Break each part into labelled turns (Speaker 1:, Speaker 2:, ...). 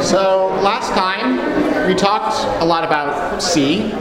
Speaker 1: So last time we talked a lot about C.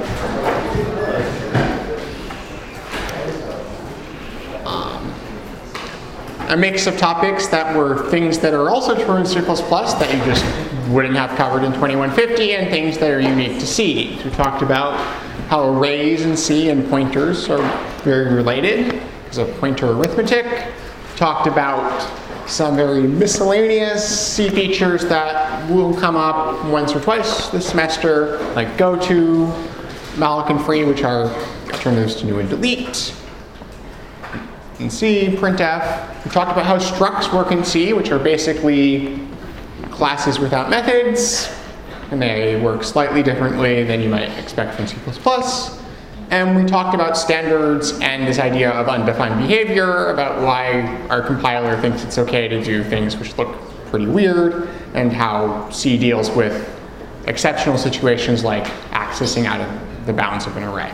Speaker 1: A mix of topics that were things that are also true in C++ that you just wouldn't have covered in 2150, and things that are unique to C. So we talked about how arrays in C and pointers are very related because of pointer arithmetic. Talked about some very miscellaneous C features that will come up once or twice this semester, like goto, malloc and free, which are alternatives to new and delete. In C, printf. We talked about how structs work in C, which are basically classes without methods, and they work slightly differently than you might expect from C++. And we talked about standards and this idea of undefined behavior, about why our compiler thinks it's okay to do things which look pretty weird, and how C deals with exceptional situations like accessing out of the bounds of an array.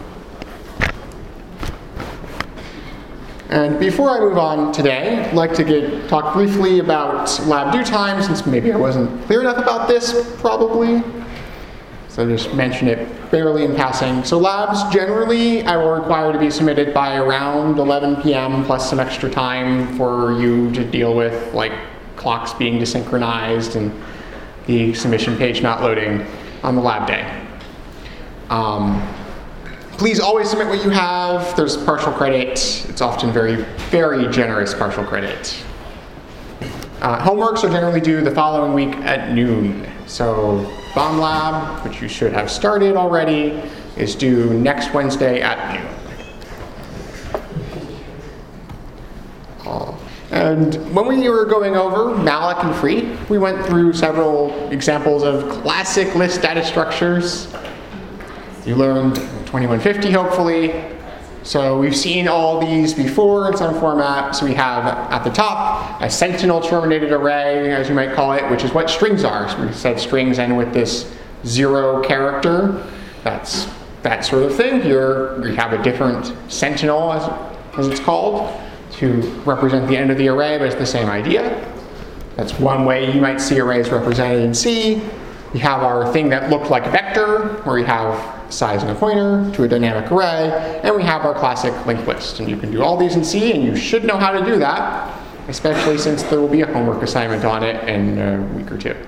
Speaker 1: And before I move on today, I'd like to talk briefly about lab due time, since maybe I wasn't clear enough about this, probably. So I'll just mention it barely in passing. So labs, generally, I will require to be submitted by around 11 p.m. plus some extra time for you to deal with, like, clocks being desynchronized and the submission page not loading on the lab day. Please always submit what you have. There's partial credit. It's often very, very generous partial credit. Homeworks are generally due the following week at noon. So Bomb Lab, which you should have started already, is due next Wednesday at noon. And when we were going over malloc and free, we went through several examples of classic list data structures. You learned 2150, hopefully. So we've seen all these before in some format. So we have at the top a sentinel terminated array, as you might call it, which is what strings are. So we said strings end with this 0 character. That's that sort of thing. Here we have a different sentinel, as it's called, to represent the end of the array, but it's the same idea. That's one way you might see arrays represented in C. We have our thing that looked like vector, where we have size and a pointer to a dynamic array, and we have our classic linked list. And you can do all these in C, and you should know how to do that, especially since there will be a homework assignment on it in a week or two.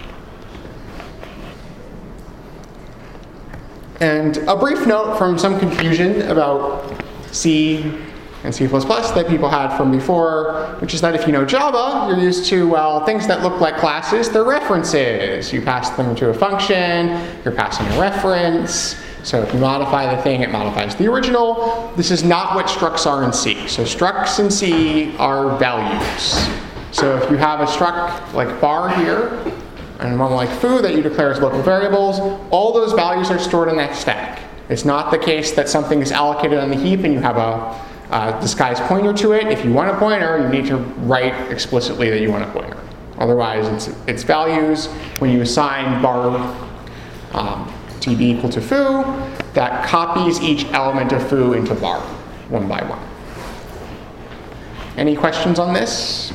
Speaker 1: And a brief note from some confusion about C and C++ that people had from before, which is that if you know Java, you're used to, well, things that look like classes, they're references. You pass them to a function, you're passing a reference. So if you modify the thing, it modifies the original. This is not what structs are in C. So structs in C are values. So if you have a struct like bar here, and one like foo that you declare as local variables, all those values are stored in that stack. It's not the case that something is allocated on the heap and you have a disguised pointer to it. If you want a pointer, you need to write explicitly that you want a pointer. Otherwise, it's values. When you assign bar to be equal to foo, that copies each element of foo into bar, one by one. Any questions on this?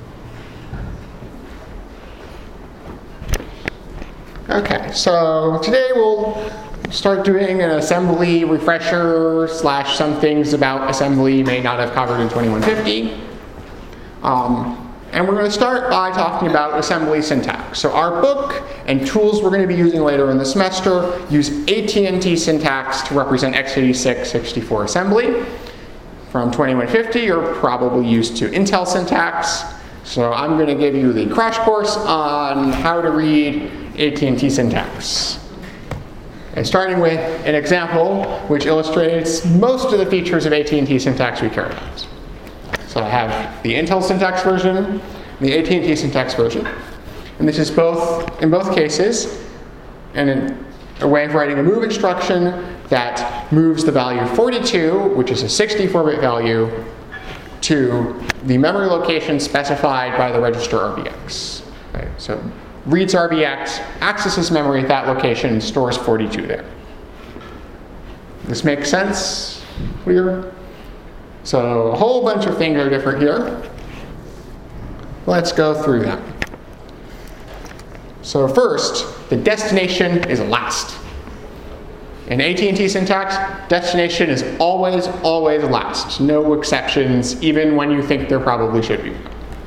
Speaker 1: Okay, so today we'll start doing an assembly refresher / some things about assembly you may not have covered in 2150. And we're going to start by talking about assembly syntax. So our book and tools we're going to be using later in the semester use AT&T syntax to represent x86, 64 assembly. From 2150, you're probably used to Intel syntax. So I'm going to give you the crash course on how to read AT&T syntax. And starting with an example which illustrates most of the features of AT&T syntax we care about. So I have the Intel syntax version and the AT&T syntax version. And this is in both cases, a way of writing a move instruction that moves the value 42, which is a 64-bit value, to the memory location specified by the register RBX. Okay, so reads RBX, accesses memory at that location, and stores 42 there. This makes sense? Clear? So a whole bunch of things are different here. Let's go through them. So first, the destination is last. In AT&T syntax, destination is always, always last. No exceptions, even when you think there probably should be.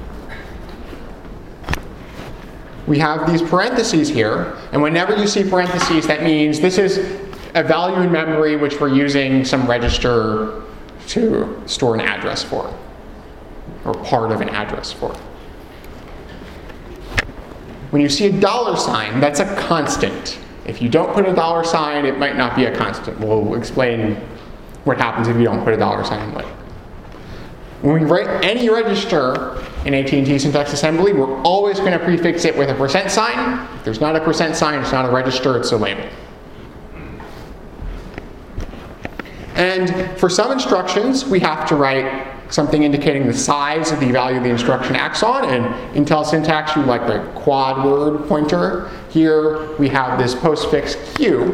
Speaker 1: We have these parentheses here, and whenever you see parentheses, that means this is a value in memory which we're using some register to store an address for, or part of an address for. When you see a $, that's a constant. If you don't put a $, it might not be a constant. We'll explain what happens if you don't put a $, later. When we write any register in AT&T syntax assembly, we're always going to prefix it with a %sign. If there's not a %sign, it's not a register, it's a label. And for some instructions, we have to write something indicating the size of the value the instruction acts on. And Intel syntax, you like the quad word pointer. Here we have this postfix q,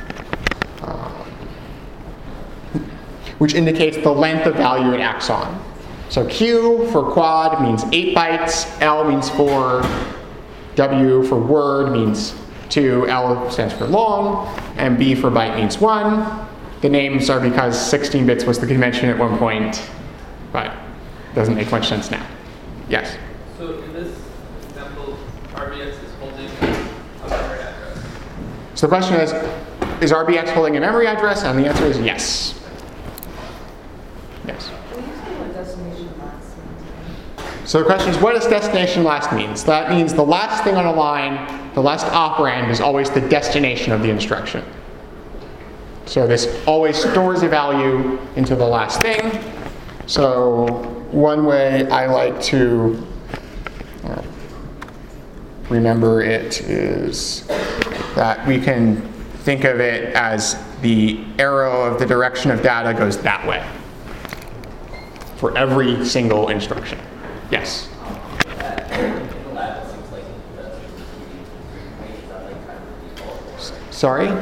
Speaker 1: which indicates the length of value it acts on. So q for quad means 8 bytes, L means 4, W for word means 2, L stands for long, and B for byte means 1. The names are because 16 bits was the convention at one point, but it doesn't make much sense now. Yes?
Speaker 2: So in this example, RBX is holding a memory address.
Speaker 1: So the question is RBX holding a memory address? And the answer is yes. Yes.
Speaker 3: Will you say what destination last means?
Speaker 1: So the question is, what does destination last means? That means the last thing on a line, the last operand, is always the destination of the instruction. So this always stores a value into the last thing. So one way I like to remember it is that we can think of it as the arrow of the direction of data goes that way for every single instruction. Yes? Sorry?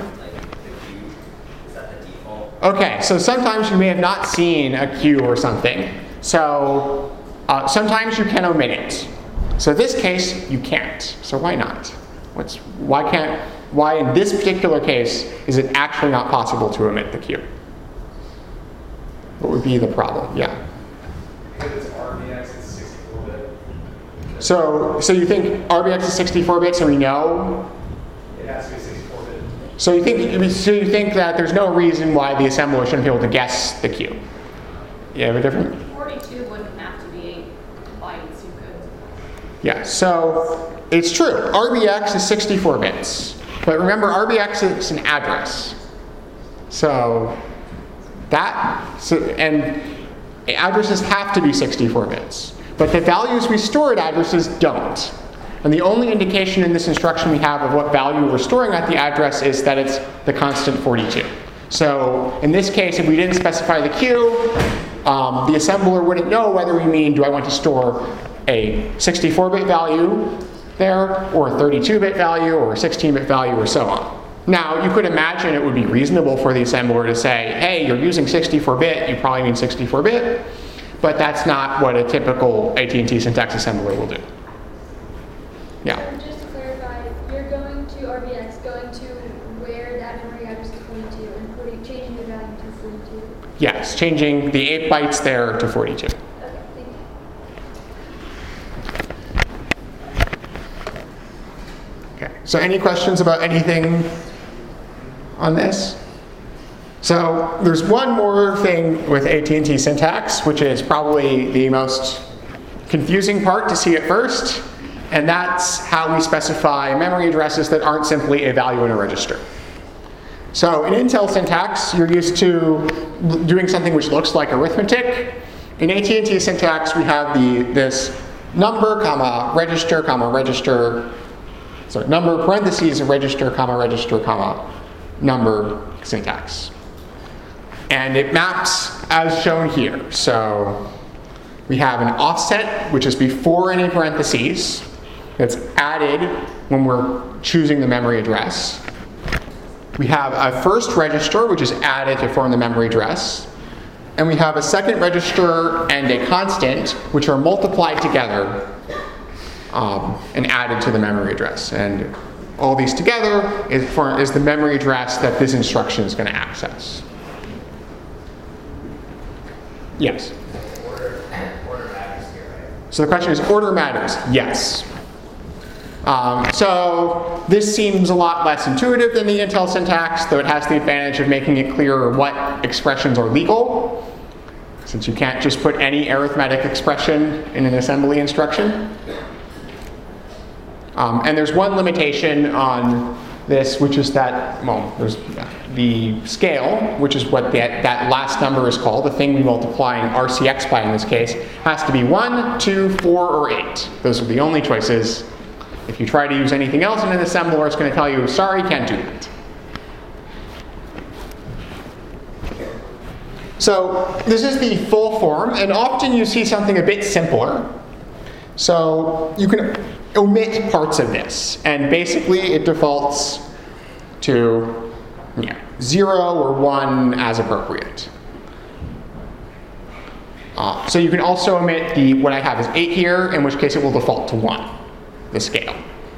Speaker 1: Okay, so sometimes you may have not seen a queue or something. So sometimes you can omit it. So in this case, you can't. So why not? Why in this particular case is it actually not possible to omit the queue? What would be the problem? Yeah.
Speaker 4: Because it's RBX is 64-bit.
Speaker 1: So you think RBX is 64-bit, so we know?
Speaker 4: It has to be 64-bit.
Speaker 1: So you think that there's no reason why the assembler shouldn't be able to guess the queue? You have a different?
Speaker 3: 42 wouldn't have to be 8 bytes. You could.
Speaker 1: Yeah. So it's true. RBX is 64 bits, but remember RBX is an address. And addresses have to be 64 bits, but the values we store at addresses don't. And the only indication in this instruction we have of what value we're storing at the address is that it's the constant 42. So in this case, if we didn't specify the queue, the assembler wouldn't know whether we mean, do I want to store a 64-bit value there, or a 32-bit value, or a 16-bit value, or so on. Now, you could imagine it would be reasonable for the assembler to say, hey, you're using 64-bit, you probably mean 64-bit, but that's not what a typical AT&T syntax assembler will do. Yeah.
Speaker 5: So just to clarify, you're going to RBX, going to where that memory address is 42, and changing the value to 42.
Speaker 1: Yes, changing the 8 bytes there to 42.
Speaker 5: Okay, thank you.
Speaker 1: Okay. So any questions about anything on this? So there's one more thing with AT&T syntax, which is probably the most confusing part to see at first. And that's how we specify memory addresses that aren't simply a value in a register. So in Intel syntax, you're used to doing something which looks like arithmetic. In AT&T syntax, we have this number, comma, register, comma, register. So number, parentheses, register, comma, number syntax. And it maps as shown here. So we have an offset, which is before any parentheses. That's added when we're choosing the memory address. We have a first register, which is added to form the memory address. And we have a second register and a constant, which are multiplied together and added to the memory address. And all these together is the memory address that this instruction is going to access. Yes?
Speaker 4: Order matters here, right?
Speaker 1: So the question is, order matters? Yes. So this seems a lot less intuitive than the Intel syntax, though it has the advantage of making it clearer what expressions are legal, since you can't just put any arithmetic expression in an assembly instruction. And there's one limitation on this, which is that, well, there's the scale, which is what that last number is called, the thing we multiply in RCX by in this case, has to be 1, 2, 4, or 8. Those are the only choices. If you try to use anything else in an assembler, it's going to tell you, sorry, can't do that. So this is the full form, and often you see something a bit simpler. So you can omit parts of this, and basically it defaults to 0 or 1 as appropriate. So you can also omit what I have is 8 here, in which case it will default to 1, the scale.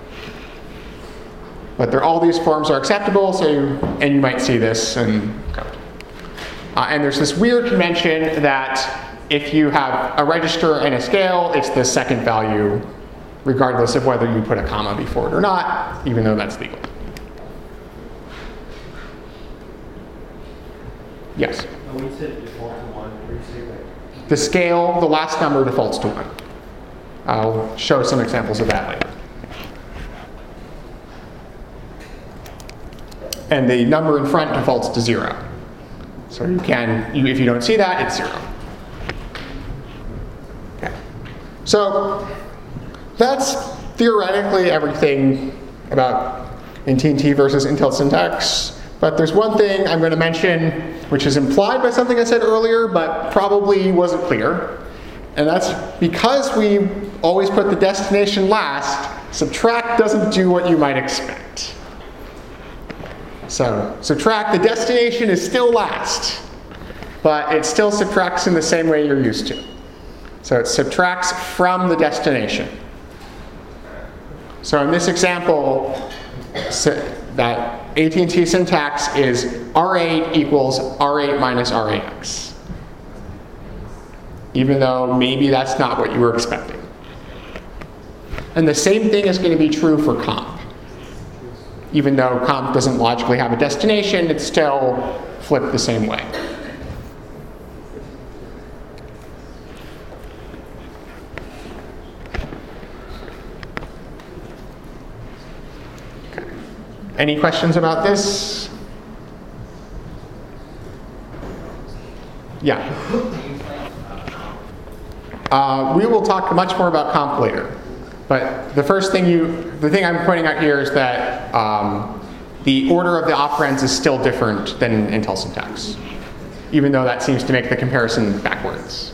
Speaker 1: But all these forms are acceptable, and you might see this in code. And there's this weird convention that if you have a register and a scale, it's the second value, regardless of whether you put a comma before it or not, even though that's legal. Yes?
Speaker 4: When you said default to 1, where you say that?
Speaker 1: The scale, the last number defaults to 1. I'll show some examples of that later. And the number in front defaults to 0. So if you don't see that, it's 0. Okay. So that's theoretically everything about NT&T versus Intel syntax. But there's one thing I'm going to mention, which is implied by something I said earlier, but probably wasn't clear. And that's because we always put the destination last, subtract doesn't do what you might expect. So subtract, the destination is still last, but it still subtracts in the same way you're used to. So it subtracts from the destination. So in this example, that AT&T syntax is R8 equals R8 minus R8X. Even though maybe that's not what you were expecting. And the same thing is going to be true for comp. Even though comp doesn't logically have a destination, it's still flipped the same way. Okay. Any questions about this? Yeah. We will talk much more about comp later. But the thing I'm pointing out here is that the order of the operands is still different than Intel syntax, even though that seems to make the comparison backwards.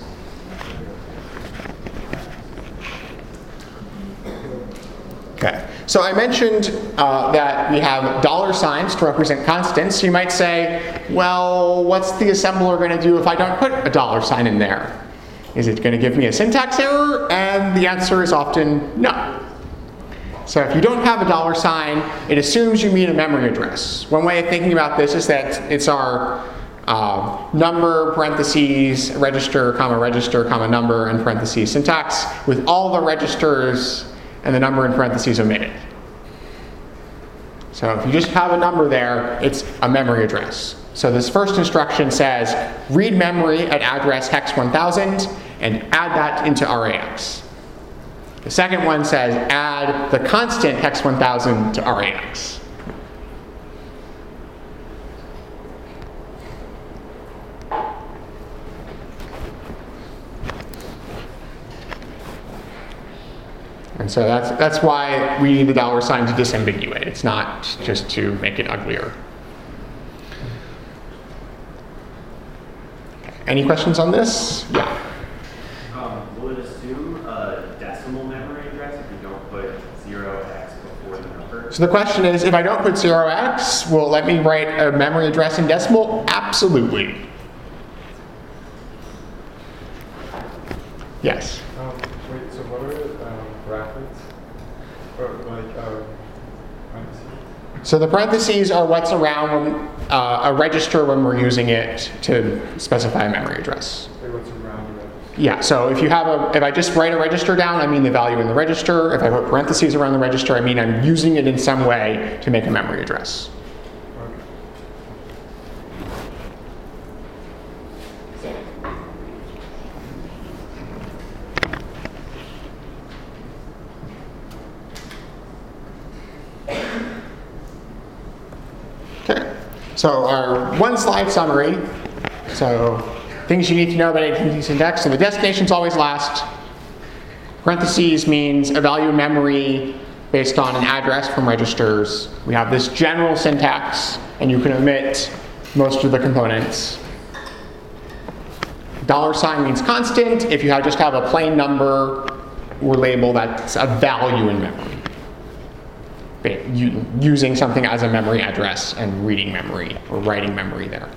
Speaker 1: Okay, so I mentioned that we have dollar signs to represent constants. You might say, well, what's the assembler going to do if I don't put a dollar sign in there? Is it going to give me a syntax error? And the answer is often no. So if you don't have a dollar sign, it assumes you mean a memory address. One way of thinking about this is that it's our number, parentheses, register, comma, number, and parentheses syntax with all the registers and the number in parentheses omitted. So if you just have a number there, it's a memory address. So this first instruction says, read memory at address hex 1000 and add that into RAX. The second one says, add the constant hex 1000 to RAX. And so that's why we need the dollar sign to disambiguate. It's not just to make it uglier. Any questions on this? Yeah.
Speaker 6: Will it assume a decimal memory address if you don't put 0x before the number?
Speaker 1: So the question is, if I don't put 0x, will it let me write a memory address in decimal? Absolutely. Yes.
Speaker 4: Wait, so what are brackets?
Speaker 1: So the parentheses are what's around when, a register when we're using it to specify a memory address.
Speaker 7: What's around the register?
Speaker 1: Yeah, so if I just write a register down, I mean the value in the register. If I put parentheses around the register, I mean I'm using it in some way to make a memory address. Okay, so our one slide summary. So things you need to know about AT&T syntax. So the destination's always last. Parentheses means a value in memory based on an address from registers. We have this general syntax, and you can omit most of the components. $ means constant. If you just have a plain number or label, that's a value in memory. Using something as a memory address and reading memory or writing memory there.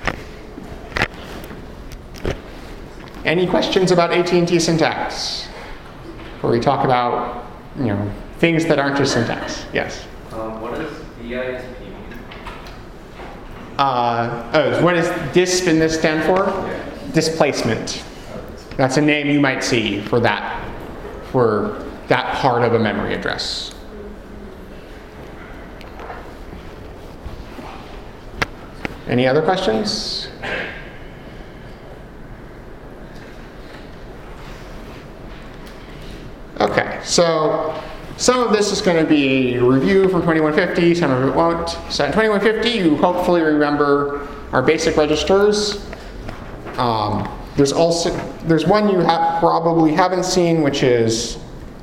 Speaker 1: Any questions about AT&T syntax? Where we talk about, things that aren't just syntax. Yes.
Speaker 2: What does DISP mean?
Speaker 1: What does DISP in this stand for?
Speaker 2: Yeah.
Speaker 1: Displacement. That's a name you might see for that part of a memory address. Any other questions? Okay, so some of this is going to be a review from 2150, some of it won't. So in 2150, you hopefully remember our basic registers. There's one you probably haven't seen, which is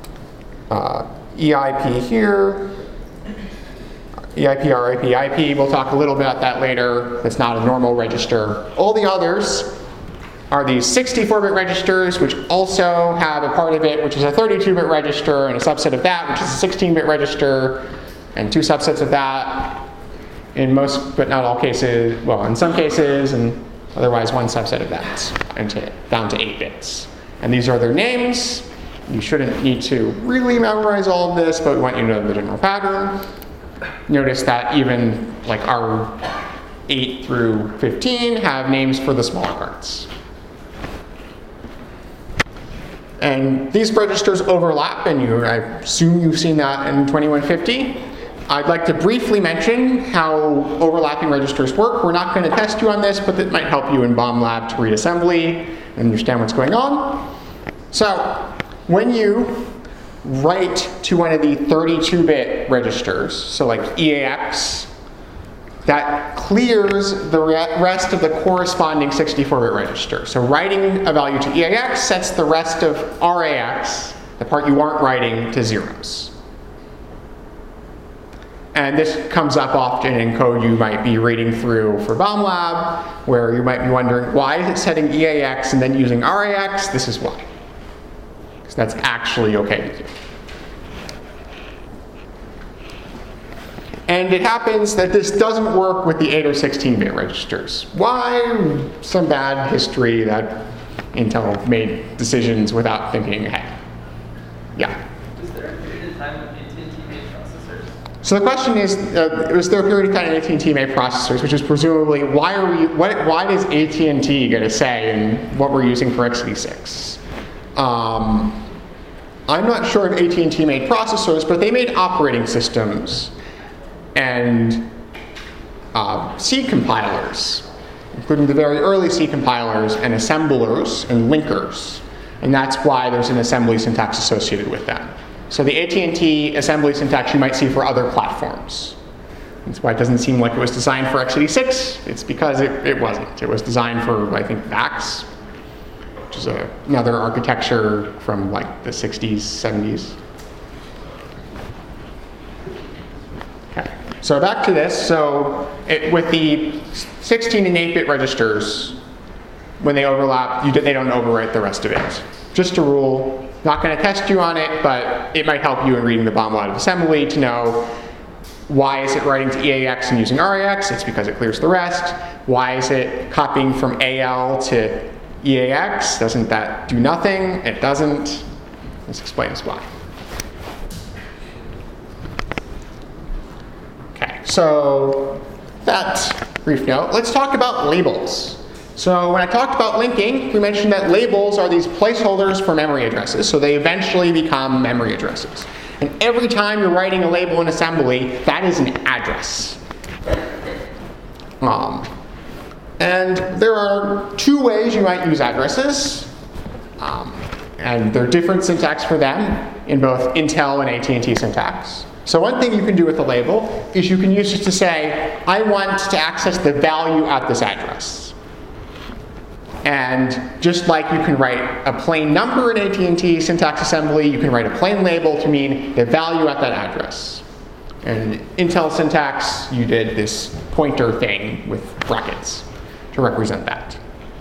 Speaker 1: EIP here. EIP, RIP, IP. We'll talk a little bit about that later. It's not a normal register. All the others are these 64-bit registers, which also have a part of it, which is a 32-bit register, and a subset of that, which is a 16-bit register, and two subsets of that in most, but not all cases, well, in some cases, and otherwise one subset of that, and down to 8 bits. And these are their names. You shouldn't need to really memorize all of this, but we want you to know the general pattern. Notice that even like our 8 through 15 have names for the smaller parts. And these registers overlap, and I assume you've seen that in 2150. I'd like to briefly mention how overlapping registers work. We're not going to test you on this, but it might help you in Bomb Lab to read assembly and understand what's going on. So when you write to one of the 32-bit registers, so like EAX, that clears the rest of the corresponding 64-bit register. So writing a value to EAX sets the rest of RAX, the part you aren't writing, to zeros. And this comes up often in code you might be reading through for Bomb Lab, where you might be wondering, why is it setting EAX and then using RAX? This is why. Because that's actually okay to do. And it happens that this doesn't work with the 8 or 16-bit registers. Why? Some bad history that Intel made decisions without thinking ahead. Yeah?
Speaker 2: Was there a period of time when AT&T made processors?
Speaker 1: So the question is, was there a period of time when AT&T made processors, which is presumably, why does AT&T get a say in what we're using for x86? I'm not sure if AT&T made processors, but they made operating systems and C compilers, including the very early C compilers and assemblers and linkers. And that's why there's an assembly syntax associated with that. So the AT&T assembly syntax you might see for other platforms. That's why it doesn't seem like it was designed for x86. It's because it wasn't. It was designed for, I think, VAX, which is another architecture from like the 60s, 70s. Okay. So back to this. So with the 16 and 8-bit registers, when they overlap, they don't overwrite the rest of it. Just a rule. Not going to test you on it, but it might help you in reading the Bomb Lab assembly to know why is it writing to EAX and using RAX? It's because it clears the rest. Why is it copying from AL to EAX? Doesn't that do nothing? It doesn't. This explains why. so that's brief note. Let's talk about labels. So when I talked about linking, we mentioned that labels are these placeholders for memory addresses, so they eventually become memory addresses. And every time you're writing a label in assembly, that is an address. And there are two ways you might use addresses, and there are different syntax for them in both Intel and AT&T syntax. So one thing you can do with a label is you can use it to say, I want to access the value at this address. And just like you can write a plain number in AT&T syntax assembly, you can write a plain label to mean the value at that address. And Intel syntax, you did this pointer thing with brackets to represent that.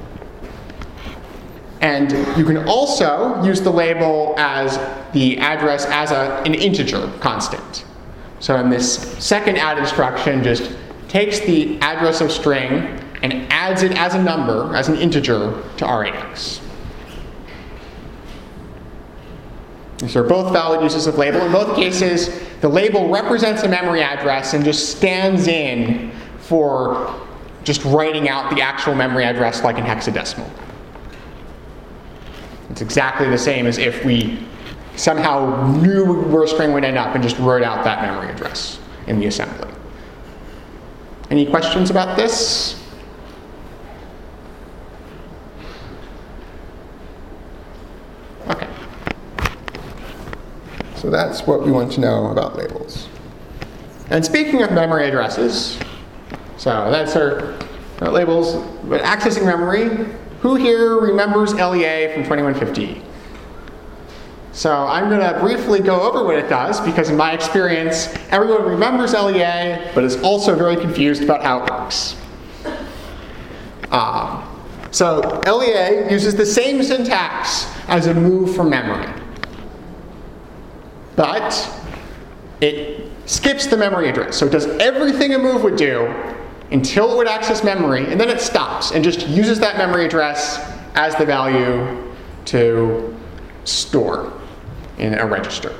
Speaker 1: And you can also use the label as the address as an integer constant. So in this second add instruction, just takes the address of string and adds it as a number, as an integer, to arrax. These are both valid uses of label. In both cases, the label represents a memory address and just stands in for just writing out the actual memory address like in hexadecimal. It's exactly the same as if we somehow knew where a string would end up and just wrote out that memory address in the assembly. Any questions about this? Okay. So that's what we want to know about labels. And speaking of memory addresses, so that's our labels, but accessing memory. Who here remembers LEA from 2150? So I'm going to briefly go over what it does, because in my experience, everyone remembers LEA, but is also very confused about how it works. So LEA uses the same syntax as a move from memory, but it skips the memory address. So it does everything a move would do until it would access memory, and then it stops and just uses that memory address as the value to store in a register.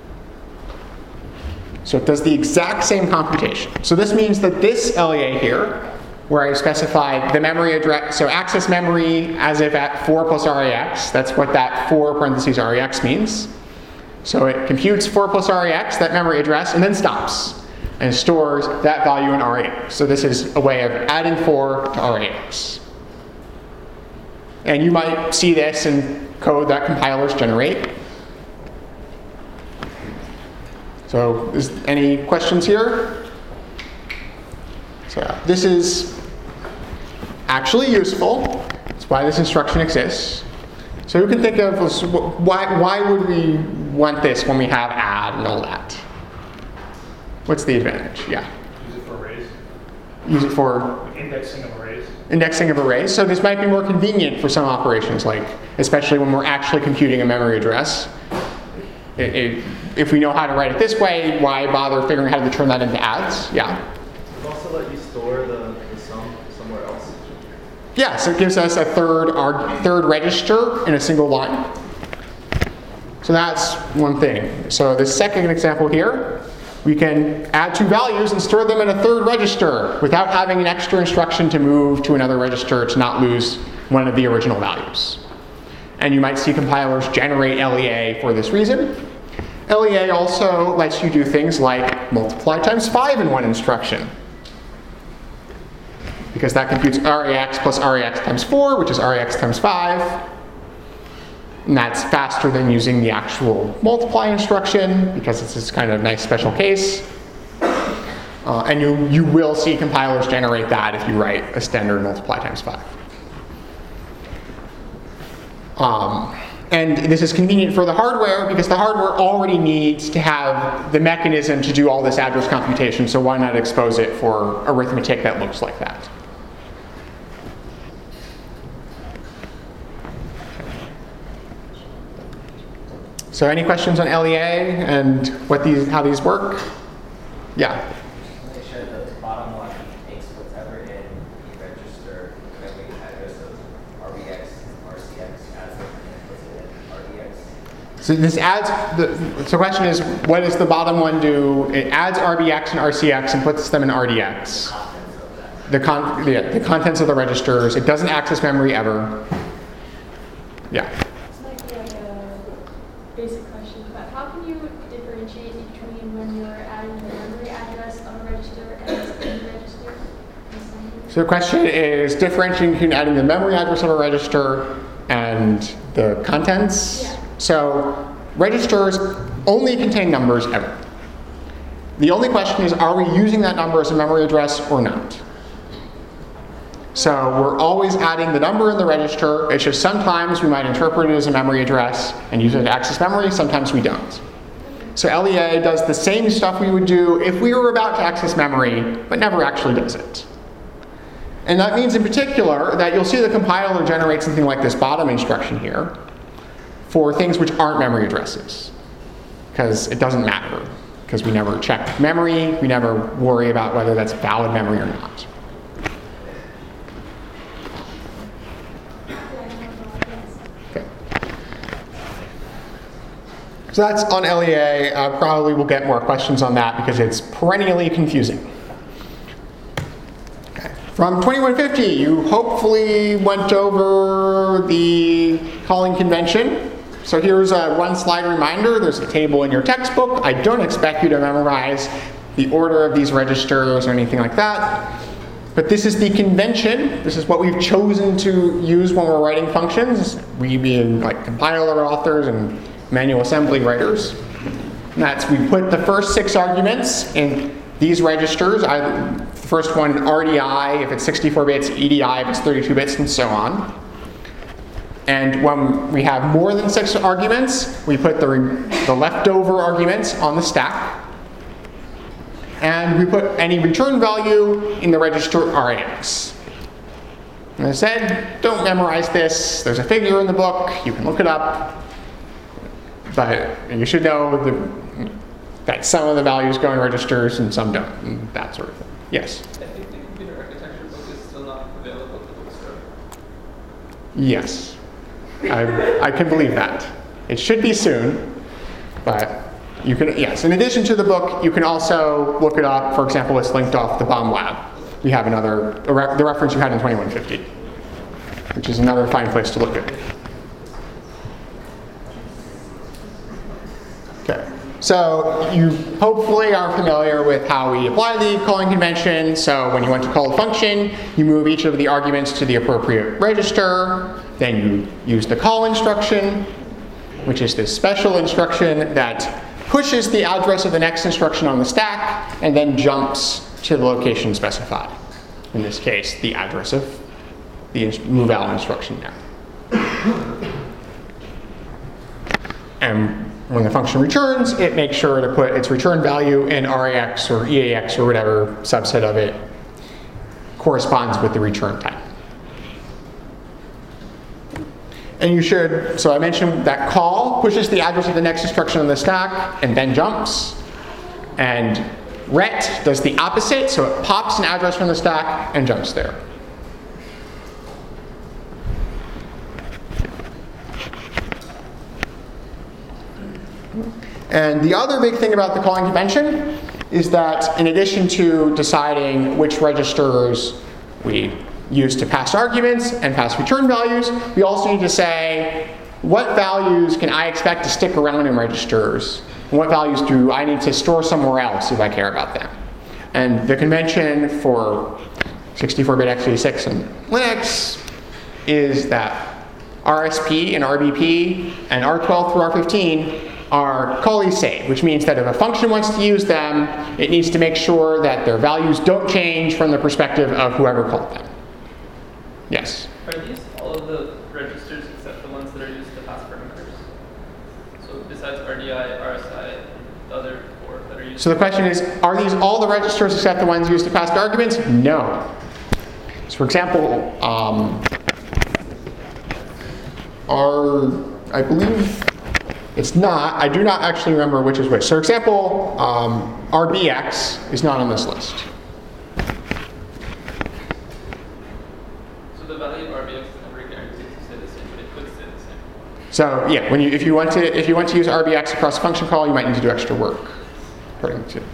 Speaker 1: So it does the exact same computation. So this means that this LEA here, where I specified the memory address, so access memory as if at 4 plus RAX, that's what that 4 parentheses RAX means. So it computes 4 plus RAX, that memory address, and then stops and stores that value in RAX. So this is a way of adding 4 to RAX. And you might see this in code that compilers generate. So any questions here? So this is actually useful. That's why this instruction exists. So you can think of why would we want this when we have add and all that? What's the advantage? Yeah.
Speaker 4: Use it for arrays.
Speaker 1: Use it for
Speaker 4: Indexing of arrays.
Speaker 1: Indexing of arrays. So this might be more convenient for some operations, like especially when we're actually computing a memory address. If we know how to write it this way, why bother figuring out how to turn that into adds? Yeah.
Speaker 6: It also let you store the sum somewhere else.
Speaker 1: Yeah, so it gives us our third register in a single line. So that's one thing. So the second example here, we can add 2 values and store them in a third register without having an extra instruction to move to another register to not lose one of the original values. And you might see compilers generate LEA for this reason. LEA also lets you do things like multiply times 5 in one instruction, because that computes RAX plus RAX times 4, which is RAX times 5. And that's faster than using the actual multiply instruction, because it's this kind of nice special case. And you will see compilers generate that if you write a standard multiply times 5. And this is convenient for the hardware, because the hardware already needs to have the mechanism to do all this address computation, so why not expose it for arithmetic that looks like that? So any questions on LEA and how these work? Yeah.
Speaker 4: They show the bottom one takes whatever in the register memory address of RBX, RCX, adds it, and puts it in RDX.
Speaker 1: So this adds, so the question is, what does the bottom one do? It adds RBX and RCX and puts them in RDX. The contents of the registers. It doesn't access memory ever. Yeah.
Speaker 5: This might be like a basic question, but how can you differentiate between when you're adding the memory address of a register and the spin register?
Speaker 1: So the question is differentiating between adding the memory address of a register and the contents.
Speaker 5: Yeah.
Speaker 1: So registers only contain numbers ever. The only question is, are we using that number as a memory address or not? So we're always adding the number in the register. It's just sometimes we might interpret it as a memory address and use it to access memory, sometimes we don't. So LEA does the same stuff we would do if we were about to access memory, but never actually does it. And that means in particular that you'll see the compiler generate something like this bottom instruction here for things which aren't memory addresses, because it doesn't matter, because we never check memory, we never worry about whether that's valid memory or not. Okay. So that's on LEA. Probably we'll get more questions on that because it's perennially confusing. From 2150, you hopefully went over the calling convention. So here's a one slide reminder. There's a table in your textbook. I don't expect you to memorize the order of these registers or anything like that. But this is the convention. This is what we've chosen to use when we're writing functions. We being like compiler authors and manual assembly writers. And that's, we put the first 6 arguments in these registers. The first one RDI if it's 64 bits, EDI if it's 32 bits, and so on. And when we have more than 6 arguments, we put the leftover arguments on the stack. And we put any return value in the register RAX. And as I said, don't memorize this. There's a figure in the book. You can look it up. But you should know that some of the values go in registers and some don't, and that sort of thing. Yes?
Speaker 2: I think the computer architecture book is still not available to the bookstore.
Speaker 1: Yes. I can believe that. It should be soon, but you can, yes. In addition to the book, you can also look it up. For example, it's linked off the Bomb Lab. We have the reference you had in 2150, which is another fine place to look at it. Okay. So you hopefully are familiar with how we apply the calling convention. So when you want to call a function, you move each of the arguments to the appropriate register. Then you use the call instruction, which is this special instruction that pushes the address of the next instruction on the stack and then jumps to the location specified. In this case, the address of the move out instruction now. And when the function returns, it makes sure to put its return value in RAX or EAX or whatever subset of it corresponds with the return type. And you should, so I mentioned that call pushes the address of the next instruction on the stack and then jumps. And ret does the opposite, so it pops an address from the stack and jumps there. And the other big thing about the calling convention is that in addition to deciding which registers we use to pass arguments and pass return values, we also need to say what values can I expect to stick around in registers, and what values do I need to store somewhere else if I care about them. And the convention for 64-bit x86 and Linux is that RSP and RBP and R12 through R15 are callee save, which means that if a function wants to use them, it needs to make sure that their values don't change from the perspective of whoever called them. Yes?
Speaker 2: Are these all of the registers except the ones that are used to pass parameters? So besides RDI, RSI, and the other 4 that are used.
Speaker 1: So the question is, are these all the registers except the ones used to pass arguments? No. So for example, I believe it's not. I do not actually remember which is which. So for example, RBX is not on this list.
Speaker 2: So the value of RBX is never guaranteed to stay the same, but it could stay the same.
Speaker 1: So yeah, if you want to use RBX across a function call, you might need to do extra work, according to.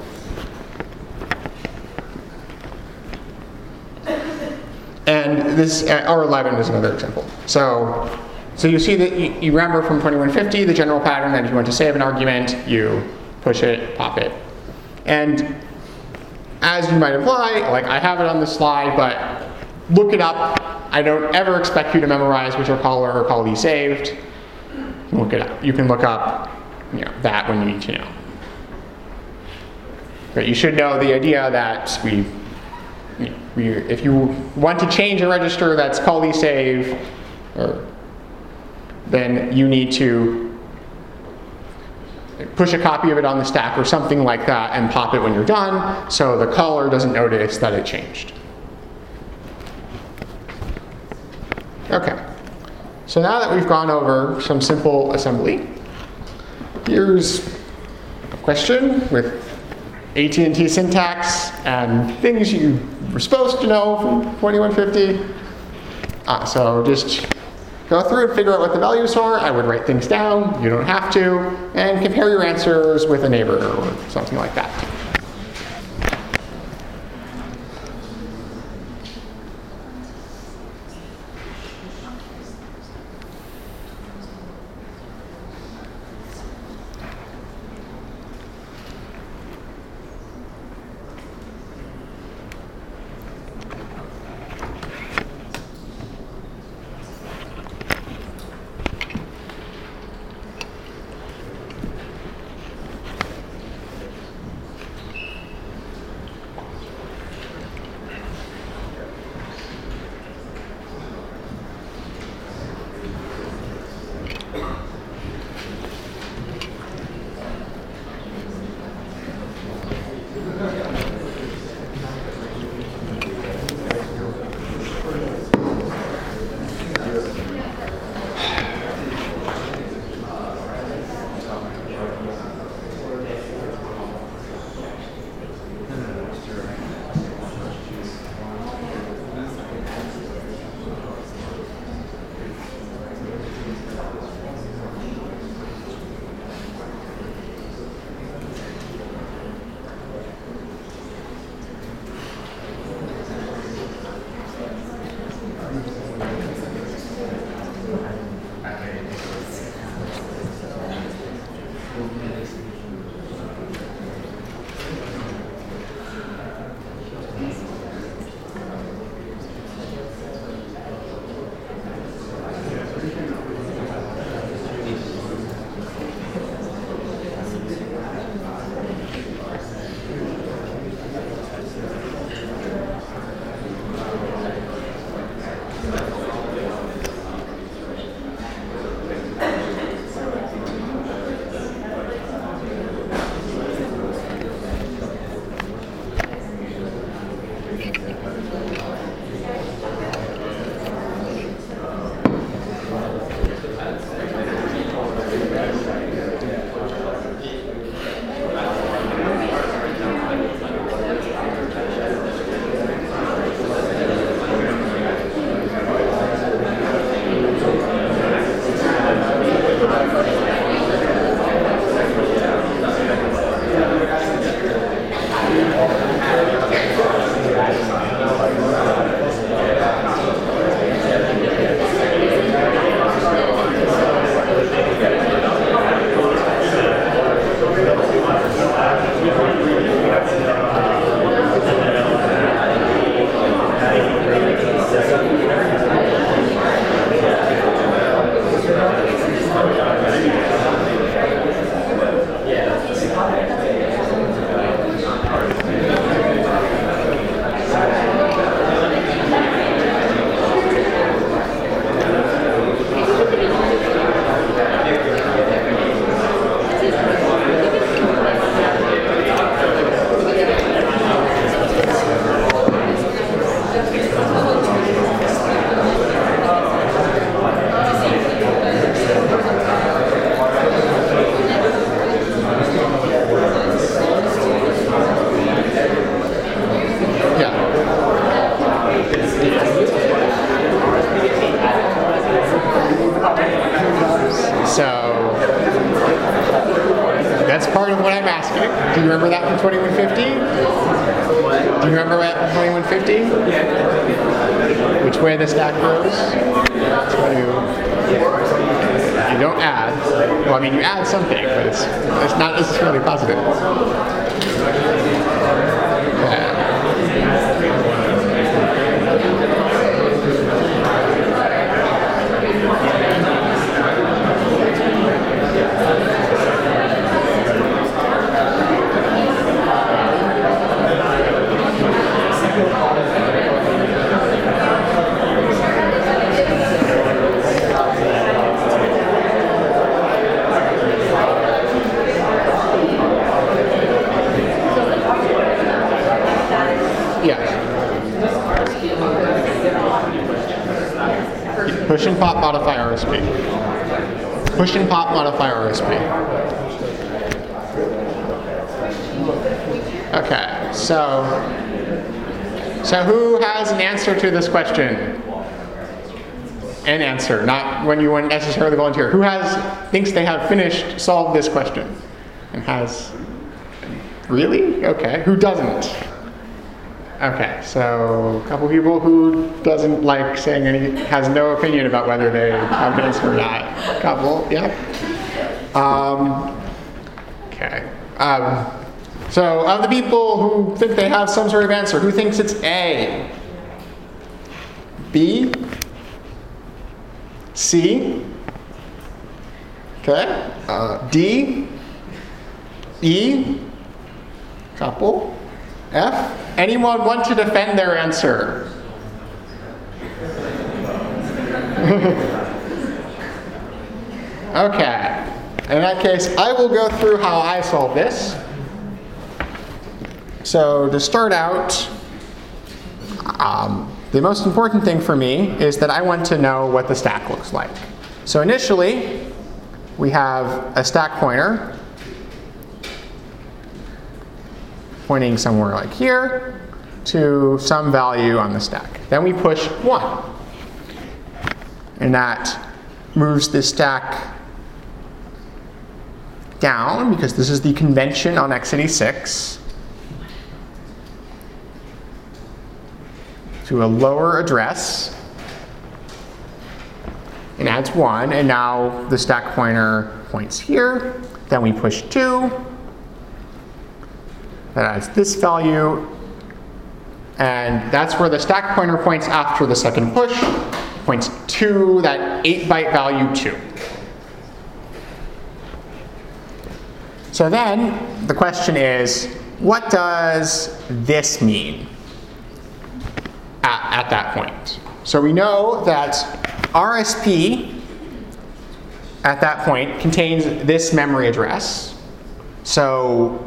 Speaker 1: And this R11 is another example. So you see that you remember from 2150 the general pattern that if you want to save an argument, you push it, pop it, and as you might imply, like I have it on the slide, but look it up. I don't ever expect you to memorize which caller or call you saved. Look it up. You can look up, that when you need to know. But you should know the idea that if you want to change a register that's call save, then you need to push a copy of it on the stack or something like that and pop it when you're done, so the caller doesn't notice that it changed. Okay, so now that we've gone over some simple assembly, here's a question with AT&T syntax and things you were supposed to know from 2150. So just go through and figure out what the values are. I would write things down. You don't have to. And compare your answers with a neighbor or something like that. 2150? Do you remember at 2150? Which way the stack goes? You don't add. Well, I mean, you add something, but it's not necessarily positive. Push and pop, modify RSP. Push and pop, modify RSP. Okay, so who has an answer to this question? An answer, not when you wouldn't necessarily volunteer. Who thinks they have solved this question? And has, really? Okay, who doesn't? Okay, so a couple people who doesn't like saying has no opinion about whether they have an answer or not. A couple, yeah. Okay. So of the people who think they have some sort of answer, who thinks it's A? B? C? Okay. D? E? Couple. F? Anyone want to defend their answer? Okay. In that case, I will go through how I solve this. So to start out, the most important thing for me is that I want to know what the stack looks like. So initially, we have a stack pointer pointing somewhere like here to some value on the stack. Then we push 1. And that moves the stack down, because this is the convention on x86, to a lower address, and adds 1. And now the stack pointer points here. Then we push 2. That adds this value, and that's where the stack pointer points after the second push, points to that 8-byte value 2. So then the question is, what does this mean at that point? So we know that RSP at that point contains this memory address. So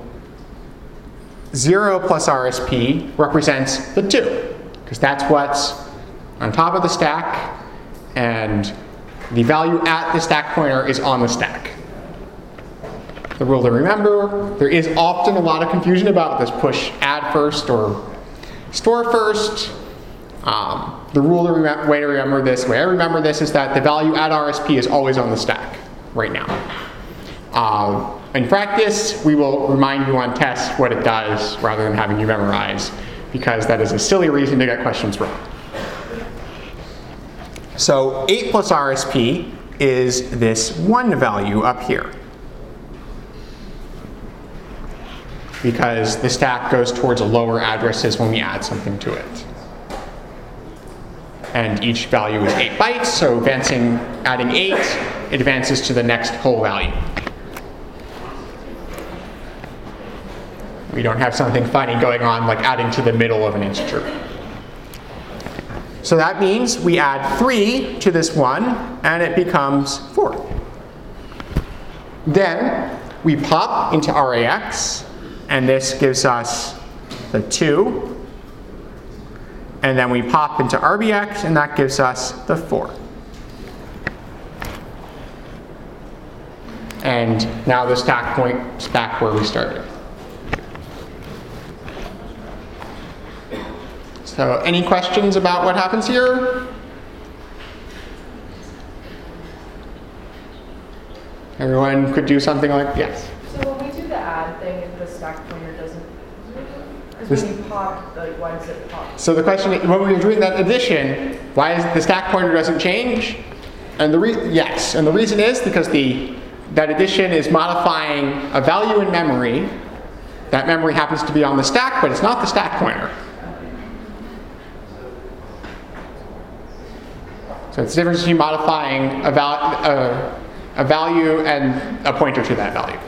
Speaker 1: 0 plus RSP represents the 2, because that's what's on top of the stack, and the value at the stack pointer is on the stack. The rule to remember, there is often a lot of confusion about this push add first or store first. The rule way to remember this, way I remember this, is that the value at RSP is always on the stack right now. In practice, we will remind you on test what it does rather than having you memorize, because that is a silly reason to get questions wrong. So 8 plus RSP is this 1 value up here, because the stack goes towards lower addresses when we add something to it. And each value is 8 bytes, so adding 8 advances to the next whole value. We don't have something funny going on like adding to the middle of an integer. So that means we add 3 to this 1, and it becomes 4. Then we pop into RAX, and this gives us the 2. And then we pop into RBX, and that gives us the 4. And now the stack points back where we started. So any questions about what happens here? Everyone could do something like, yes?
Speaker 7: So when we do the add thing, if the stack pointer doesn't Because when you pop, like, why does it pop?
Speaker 1: So the question is, when we were doing that addition, why is the stack pointer doesn't change? And the reason is because that addition is modifying a value in memory. That memory happens to be on the stack, but it's not the stack pointer. So it's the difference between modifying a value and a pointer to that value.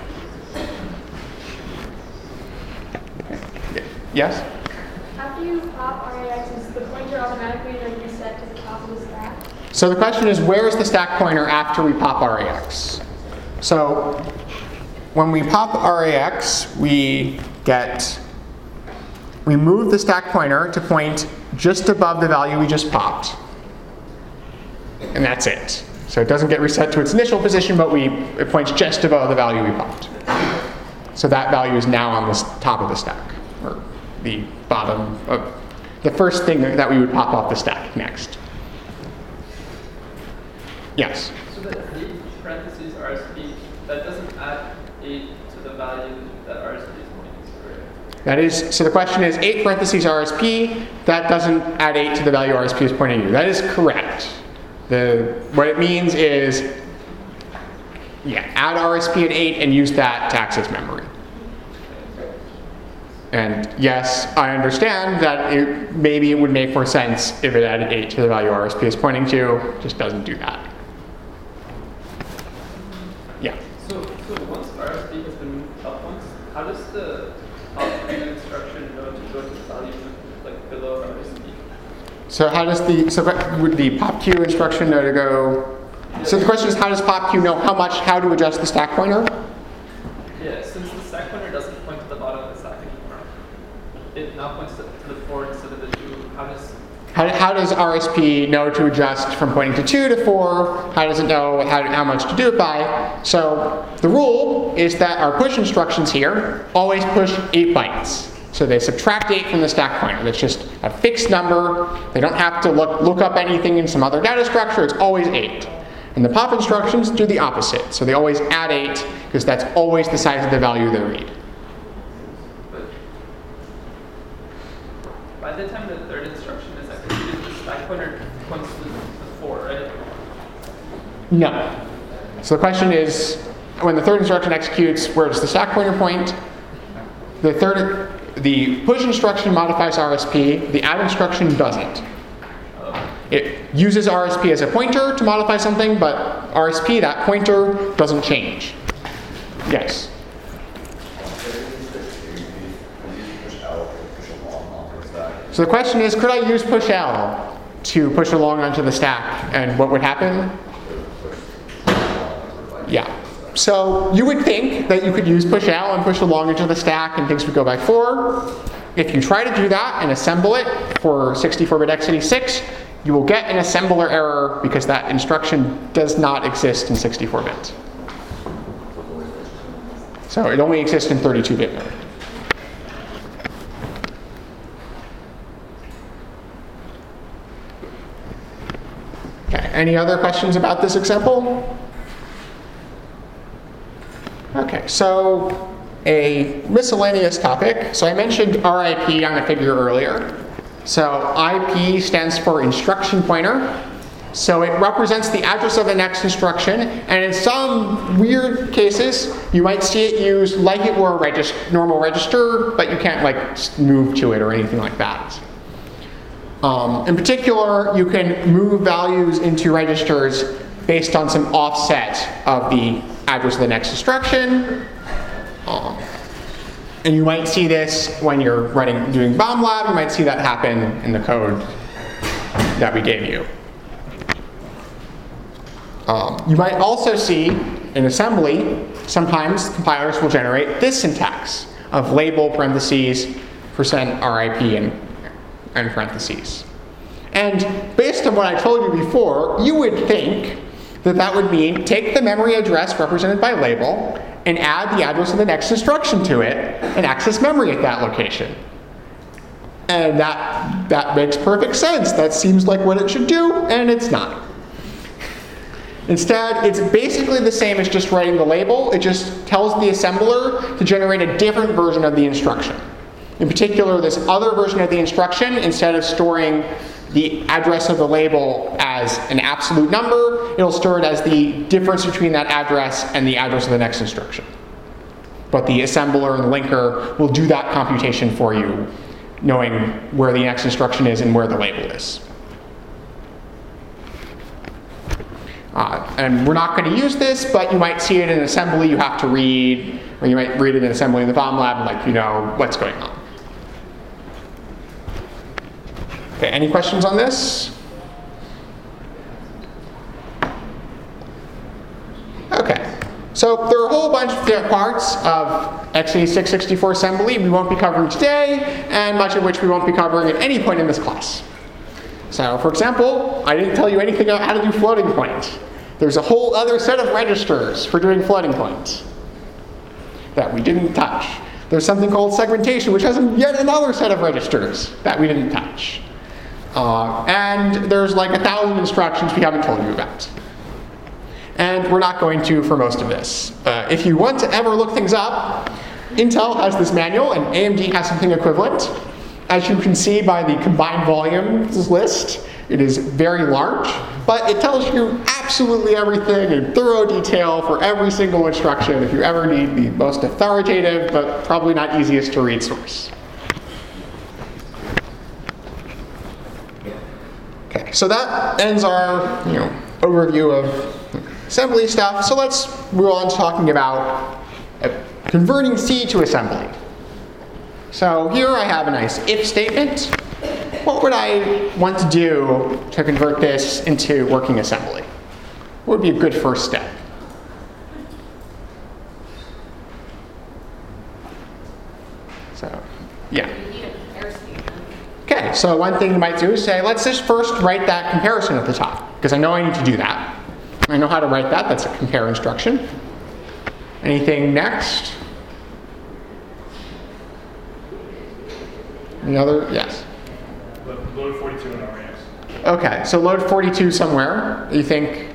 Speaker 1: Yes?
Speaker 5: After you pop RAX, is the pointer automatically like reset to the top of the stack?
Speaker 1: So the question is, where is the stack pointer after we pop RAX? So when we pop RAX, we move the stack pointer to point just above the value we just popped. And that's it. So it doesn't get reset to its initial position, but it points just above the value we popped. So that value is now on the top of the stack, or the bottom of the first thing that we would pop off the stack next. Yes?
Speaker 2: So the 8 parentheses RSP, that doesn't add 8 to the value that RSP is pointing to, right?
Speaker 1: That is, so the question is 8 parentheses RSP, that doesn't add 8 to the value RSP is pointing to. That is correct. What it means is, add RSP at 8 and use that to access memory. And yes, I understand that maybe it would make more sense if it added 8 to the value RSP is pointing to. It just doesn't do that. Yeah.
Speaker 2: So once RSP has been moved up once, how does the pop Q instruction know to go to the value like below RSP?
Speaker 1: So would the popq instruction know to go? So the question is, how does popq know how to adjust the stack pointer?
Speaker 2: Yeah, since the stack pointer doesn't point to the bottom of the stack anymore, it now points to the 4 instead of the 2.
Speaker 1: How does RSP know to adjust from pointing to 2 to 4? How does it know how much to do it by? So the rule is that our push instructions here always push 8 bytes. So they subtract 8 from the stack pointer. That's just a fixed number. They don't have to look up anything in some other data structure. It's always 8. And the pop instructions do the opposite. So they always add 8 because that's always the size of the value they read.
Speaker 2: But by the time the third instruction is executed, the stack pointer points to the 4, right?
Speaker 1: No. So the question is, when the third instruction executes, where does the stack pointer point? The push instruction modifies RSP, the add instruction doesn't. It uses RSP as a pointer to modify something, but RSP, that pointer, doesn't change. Yes? So the question is, could I use push L to push along onto the stack, and what would happen? Yeah. So you would think that you could use push L and push along into the stack and things would go by 4. If you try to do that and assemble it for 64-bit x86, you will get an assembler error because that instruction does not exist in 64-bit. So it only exists in 32-bit mode. Okay, any other questions about this example? Okay, so a miscellaneous topic. So I mentioned RIP on the figure earlier. So IP stands for instruction pointer. So it represents the address of the next instruction. And in some weird cases, you might see it used like it were a normal register, but you can't move to it or anything like that. In particular, you can move values into registers based on some offset of the address of the next instruction. And you might see this when you're doing Bomb Lab. You might see that happen in the code that we gave you. You might also see in assembly, sometimes compilers will generate this syntax of label parentheses %RIP and parentheses. And based on what I told you before, you would think that would mean take the memory address represented by label and add the address of the next instruction to it and access memory at that location. And that makes perfect sense. That seems like what it should do, and it's not. Instead, it's basically the same as just writing the label. It just tells the assembler to generate a different version of the instruction. In particular, this other version of the instruction, instead of storing the address of the label as an absolute number, it'll store it as the difference between that address and the address of the next instruction. But the assembler and the linker will do that computation for you, knowing where the next instruction is and where the label is. And we're not going to use this, but you might see it in assembly you have to read, or you might read it in assembly in the BOM lab and like you know what's going on. Okay, any questions on this? Okay, so there are a whole bunch of different parts of x86 64 assembly we won't be covering today, and much of which we won't be covering at any point in this class. So, for example, I didn't tell you anything about how to do floating point. There's a whole other set of registers for doing floating points that we didn't touch. There's something called segmentation, which has yet another set of registers that we didn't touch. And there's like 1,000 instructions we haven't told you about. And we're not going to for most of this. If you want to ever look things up, Intel has this manual, and AMD has something equivalent. As you can see by the combined volumes list, it is very large, but it tells you absolutely everything in thorough detail for every single instruction if you ever need the most authoritative, but probably not easiest to read source. Okay, so that ends our overview of assembly stuff. So let's move on to talking about converting C to assembly. So here I have a nice if statement. What would I want to do to convert this into working assembly? What would be a good first step? So, yeah.
Speaker 3: You need a compare statement.
Speaker 1: Okay, so one thing you might do is say, let's just first write that comparison at the top, because I know I need to do that. I know how to write that. That's a compare instruction. Anything next? Any other? Yes.
Speaker 8: Load 42 in RAS.
Speaker 1: Okay, so load 42 somewhere. You think,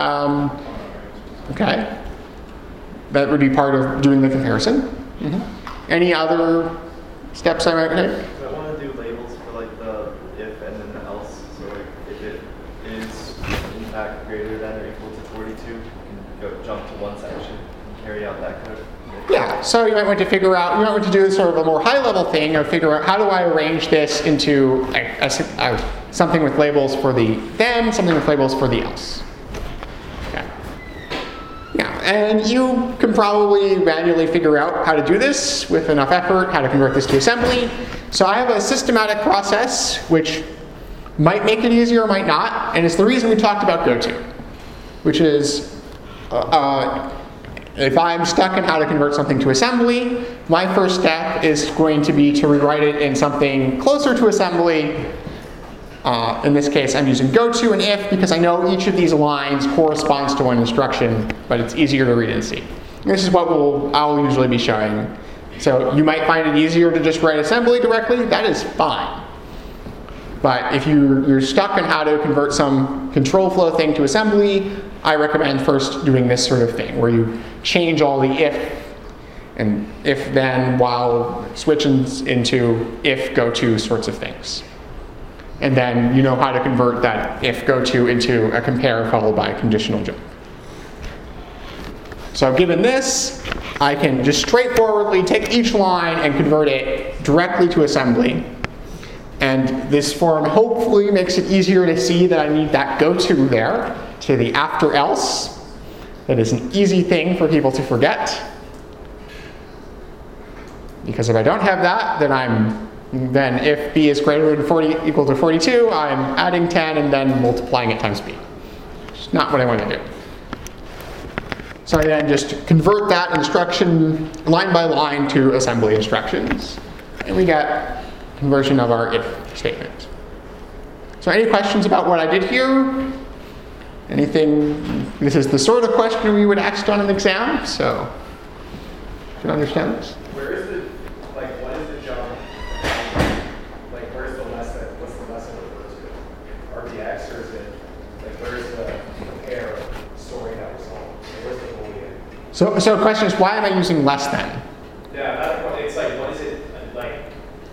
Speaker 1: okay. That would be part of doing the comparison. Mm-hmm. Any other steps I might take?
Speaker 9: I want to do labels for like the if and then the else. So like if it is in fact greater than or equal to 42, you can jump to one section and carry out that code.
Speaker 1: Yeah, so you might want to figure out, you might want to do sort of a more high-level thing of figure out how do I arrange this into something with labels for the then, something with labels for the else. Okay. Yeah, and you can probably manually figure out how to do this with enough effort, how to convert this to assembly. So I have a systematic process which might make it easier or might not, and it's the reason we talked about GoTo, which is if I'm stuck in how to convert something to assembly, my first step is going to be to rewrite it in something closer to assembly. In this case, I'm using GoTo and if because I know each of these lines corresponds to one instruction, but it's easier to read and see. And this is what I'll usually be showing. So you might find it easier to just write assembly directly. That is fine. But if you're stuck in how to convert some control flow thing to assembly, I recommend first doing this sort of thing, where you change all the if and if then while switching into if GoTo sorts of things. And then you know how to convert that if GoTo into a compare followed by a conditional jump. So given this, I can just straightforwardly take each line and convert it directly to assembly. And this form hopefully makes it easier to see that I need that GoTo there to the after else. That is an easy thing for people to forget. Because if I don't have that, then if b is greater than equal to 42, I'm adding 10 and then multiplying it times b. It's not what I want to do. So I then just convert that instruction line by line to assembly instructions. And we get conversion of our if statement. So any questions about what I did here? Anything? This is the sort of question we would ask on an exam, so do you understand this?
Speaker 8: Where is the, what is the jump? Where's the lesson? What's the lesson referred to? RTX, or is it, where's the compare storing that result? Where's the Boolean?
Speaker 1: So the question is, why am I using less than?
Speaker 8: Yeah, it's what is it,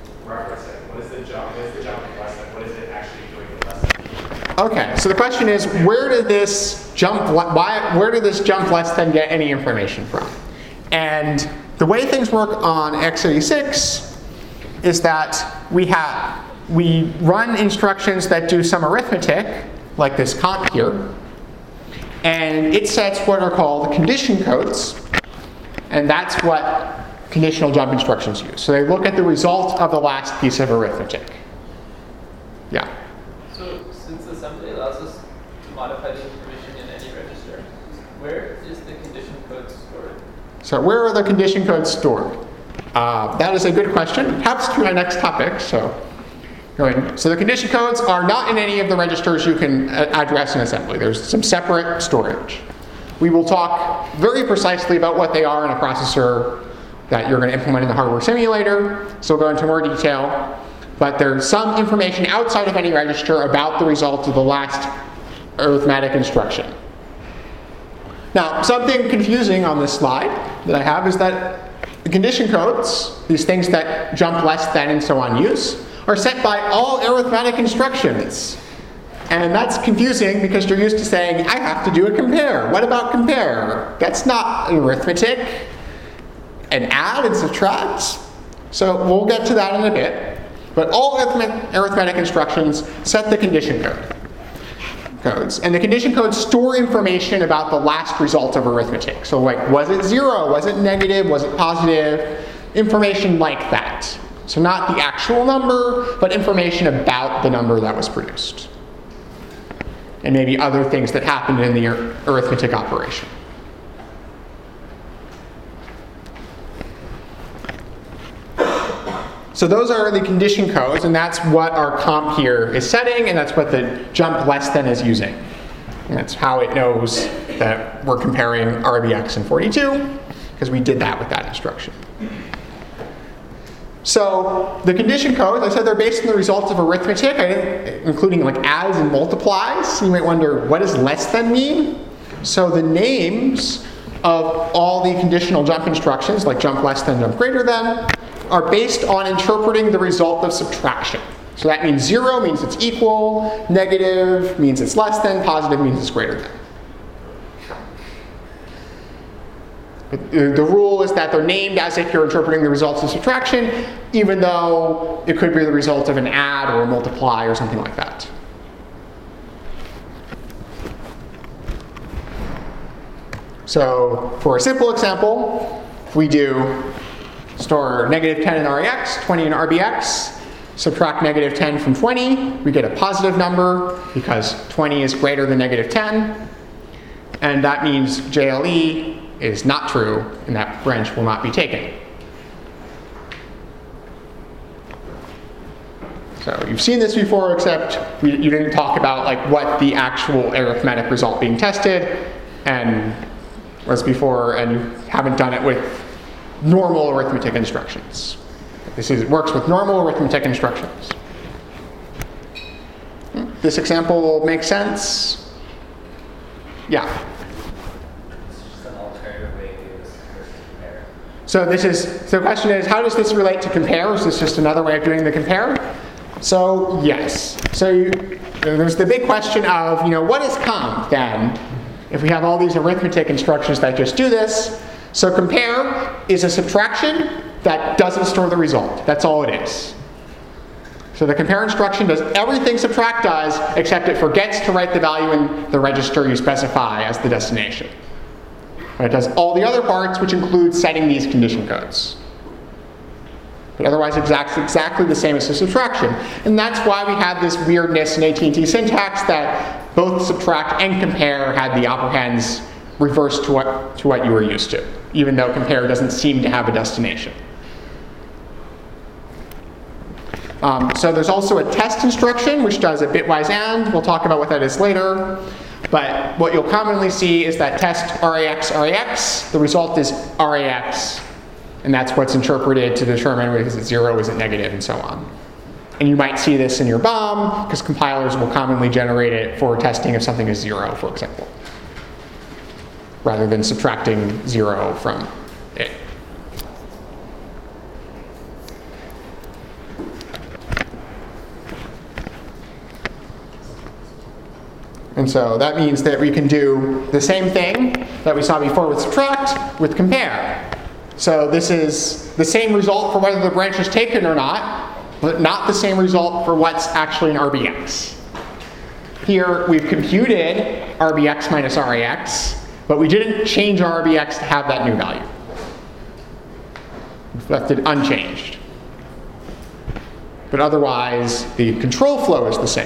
Speaker 8: what is the jump less than? What is it actually doing the less than?
Speaker 1: Okay, so the question is, where did this jump less than get any information from? And the way things work on x86 is that we run instructions that do some arithmetic, like this comp here, and it sets what are called condition codes, and that's what conditional jump instructions use. So they look at the result of the last piece of arithmetic. Yeah?
Speaker 2: So since assembly allows us to modify the information in any register, where is the condition code stored?
Speaker 1: So where are the condition codes stored? That is a good question. It happens to be my next topic, so go ahead. So the condition codes are not in any of the registers you can address in assembly. There's some separate storage. We will talk very precisely about what they are in a processor that you're going to implement in the hardware simulator, so we'll go into more detail. But there's some information outside of any register about the result of the last arithmetic instruction. Now, something confusing on this slide that I have is that the condition codes, these things that jump less than and so on use, are set by all arithmetic instructions. And that's confusing because you're used to saying, I have to do a compare. What about compare? That's not arithmetic. And add and subtract. So we'll get to that in a bit. But all arithmetic instructions set the condition codes. And the condition codes store information about the last result of arithmetic. So like, was it 0? Was it negative? Was it positive? Information like that. So not the actual number, but information about the number that was produced. And maybe other things that happened in the arithmetic operation. So those are the condition codes, and that's what our comp here is setting, and that's what the jump less than is using. And that's how it knows that we're comparing RBX and 42, because we did that with that instruction. So the condition codes, I said they're based on the results of arithmetic, including like adds and multiplies. You might wonder, what does less than mean? So the names of all the conditional jump instructions, like jump less than, jump greater than, are based on interpreting the result of subtraction. So that means 0 means it's equal, negative means it's less than, positive means it's greater than. The rule is that they're named as if you're interpreting the results of subtraction, even though it could be the result of an add or a multiply or something like that. So for a simple example, if we do store negative 10 in REX, 20 in RBX, subtract negative 10 from 20, we get a positive number because 20 is greater than negative 10. And that means JLE is not true, and that branch will not be taken. So you've seen this before, except you didn't talk about like what the actual arithmetic result being tested and was before, and you haven't done it with normal arithmetic instructions. It works with normal arithmetic instructions. This example makes sense? Yeah. So the question is, how does this relate to compare? Is this just another way of doing the compare? So yes. So there's the big question of, what is comp then? If we have all these arithmetic instructions that just do this. So compare is a subtraction that doesn't store the result. That's all it is. So the compare instruction does everything subtract does, except it forgets to write the value in the register you specify as the destination. It does all the other parts, which include setting these condition codes. But otherwise, exactly the same as the subtraction. And that's why we had this weirdness in AT&T syntax that both subtract and compare had the operands reversed to what you were used to, even though compare doesn't seem to have a destination. So there's also a test instruction, which does a bitwise AND. We'll talk about what that is later. But what you'll commonly see is that test RAX, the result is RAX. And that's what's interpreted to determine is it 0, is it negative, and so on. And you might see this in your BOM, because compilers will commonly generate it for testing if something is 0, for example, rather than subtracting 0 from it. And so that means that we can do the same thing that we saw before with subtract with compare. So this is the same result for whether the branch is taken or not, but not the same result for what's actually an RBX. Here we've computed RBX minus RAX, but we didn't change our RBX to have that new value. We've left it unchanged. But otherwise, the control flow is the same.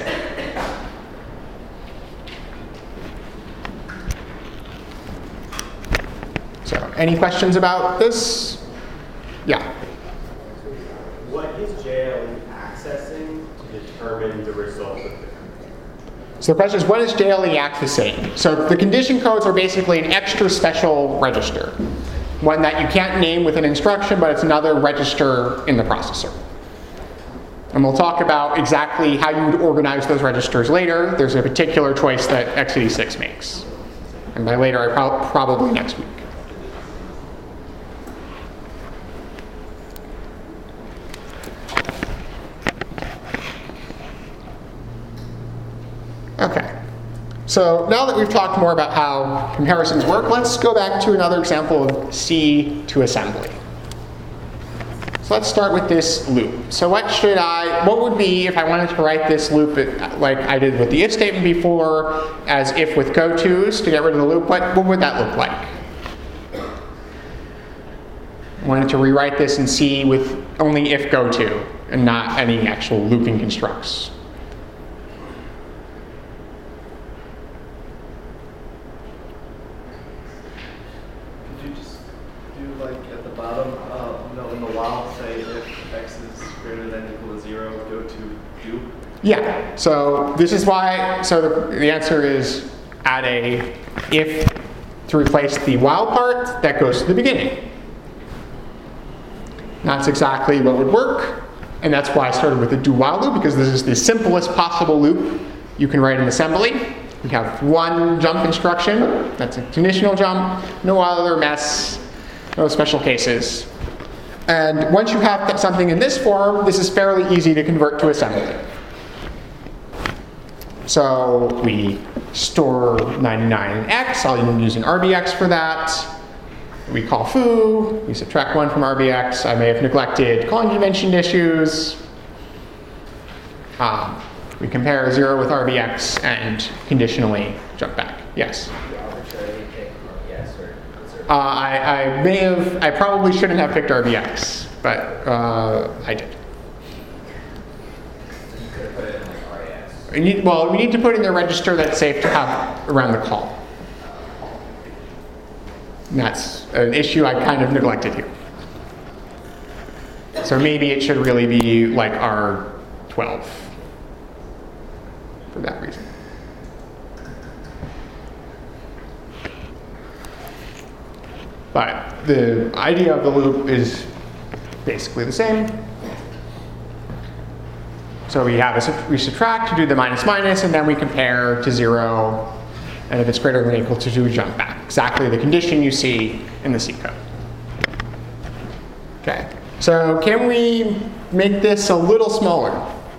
Speaker 1: So, any questions about this? Yeah.
Speaker 6: What is JLE accessing to determine the result of the compare?
Speaker 1: So the question is, what is JLE accessing? So the condition codes are basically an extra special register. One that you can't name with an instruction, but it's another register in the processor. And we'll talk about exactly how you would organize those registers later. There's a particular choice that x86 makes. And by later, I probably next week. Okay, so now that we've talked more about how comparisons work, let's go back to another example of C to assembly. So let's start with this loop. So what would be if I wanted to write this loop like I did with the if statement before, as if with gotos to get rid of the loop, what would that look like? I wanted to rewrite this in C with only if goto and not any actual looping constructs. Yeah, so this is why, so the answer is add a if to replace the while part that goes to the beginning. That's exactly what would work, and that's why I started with the do while loop, because this is the simplest possible loop you can write in assembly. We have one jump instruction, that's a conditional jump, no other mess, no special cases. And once you have something in this form, this is fairly easy to convert to assembly. So we store 99 in X, I'll use an RBX for that. We call foo, we subtract 1 from RBX. I may have neglected calling convention issues. We compare 0 with RBX and conditionally jump back. Yes?
Speaker 4: You arbitrarily pick RBX or
Speaker 1: I probably shouldn't have picked RBX, but I did.
Speaker 4: you could have put it in like RAS.
Speaker 1: We need to put in the register that's safe to have around the call. And that's an issue I kind of neglected here. So maybe it should really be like R12 for that reason. But the idea of the loop is basically the same. So we subtract to do the minus minus, and then we compare to 0. And if it's greater than or equal to 2, we jump back. Exactly the condition you see in the C code. Okay, so can we make this a little smaller?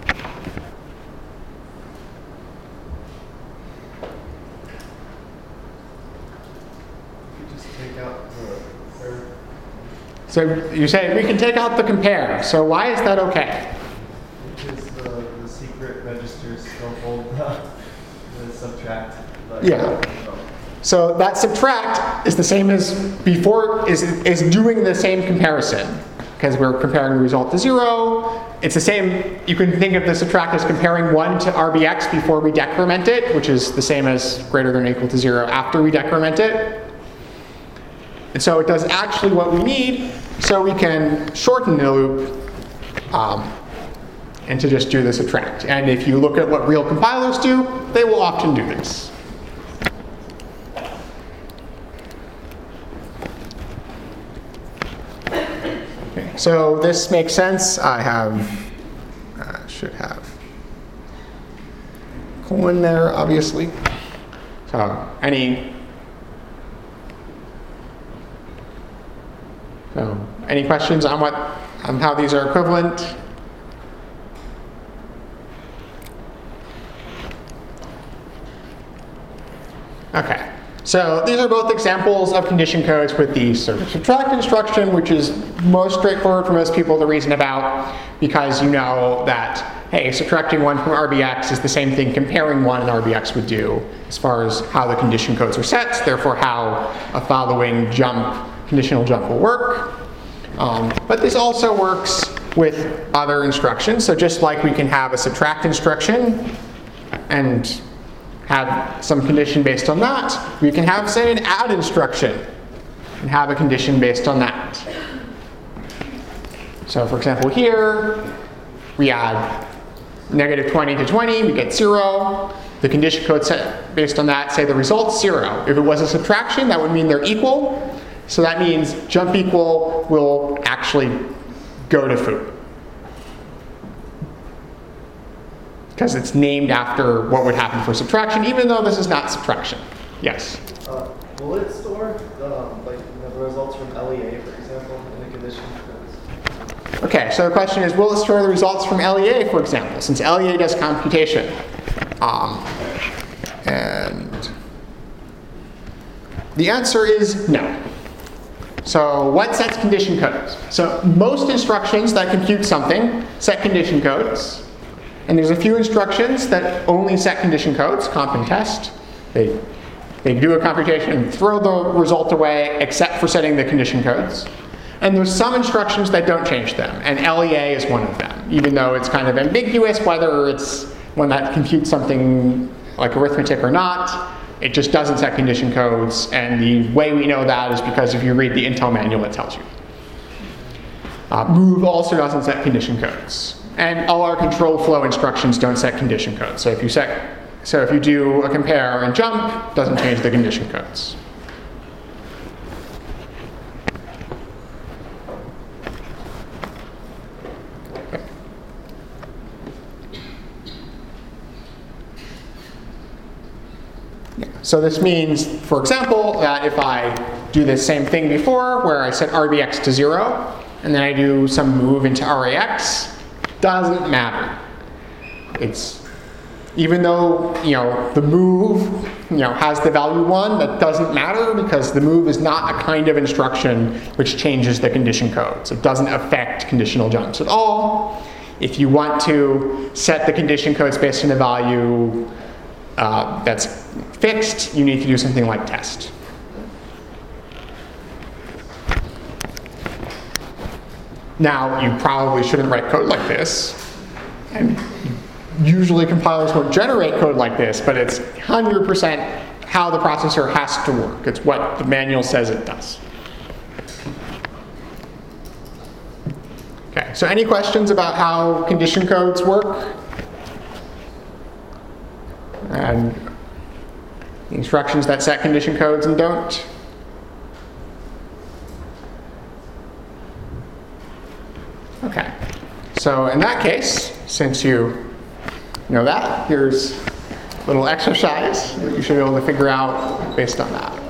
Speaker 1: So you say we can take out the compare. So why is that okay?
Speaker 9: Because the secret registers don't hold the subtract.
Speaker 1: Yeah. So that subtract is the same as before, is doing the same comparison. Because we're comparing the result to 0. It's the same, you can think of the subtract as comparing 1 to RBX before we decrement it, which is the same as greater than or equal to 0 after we decrement it. And so it does actually what we need, so we can shorten the loop and to just do the subtract. And if you look at what real compilers do, they will often do this. Okay, so this makes sense. I should have colon there, obviously. So any questions on how these are equivalent? Okay, so these are both examples of condition codes with the sort of subtract instruction, which is most straightforward for most people to reason about, because you know that, hey, subtracting 1 from RBX is the same thing comparing 1 and RBX would do as far as how the condition codes are set, therefore how a following conditional jump will work. But this also works with other instructions. So just like we can have a subtract instruction and have some condition based on that, we can have, say, an add instruction and have a condition based on that. So for example here, we add negative 20 to 20, we get 0. The condition code set based on that, say the result's 0. If it was a subtraction, that would mean they're equal. So that means jump equal will actually go to foo, because it's named after what would happen for subtraction, even though this is not subtraction. Yes?
Speaker 9: Will it store the results from LEA, for example, in the condition codes?
Speaker 1: Okay, so the question is, will it store the results from LEA, for example, since LEA does computation? And the answer is no. So what sets condition codes? So most instructions that compute something set condition codes. And there's a few instructions that only set condition codes, comp and test. They do a computation and throw the result away except for setting the condition codes. And there's some instructions that don't change them, and LEA is one of them, even though it's kind of ambiguous whether it's one that computes something like arithmetic or not. It just doesn't set condition codes, and the way we know that is because if you read the Intel manual, it tells you. Move also doesn't set condition codes. And all our control flow instructions don't set condition codes. So if you do a compare and jump, it doesn't change the condition codes. So this means, for example, that if I do the same thing before, where I set RBX to 0, and then I do some move into RAX, doesn't matter. It's, even though the move has the value 1, that doesn't matter because the move is not a kind of instruction which changes the condition codes. It doesn't affect conditional jumps at all. If you want to set the condition codes based on a value that's fixed, you need to do something like test. Now, you probably shouldn't write code like this, and usually compilers won't generate code like this, but it's 100% how the processor has to work. It's what the manual says it does. Okay, so any questions about how condition codes work? And the instructions that set condition codes and don't? Okay, so in that case, since you know that, here's a little exercise that you should be able to figure out based on that.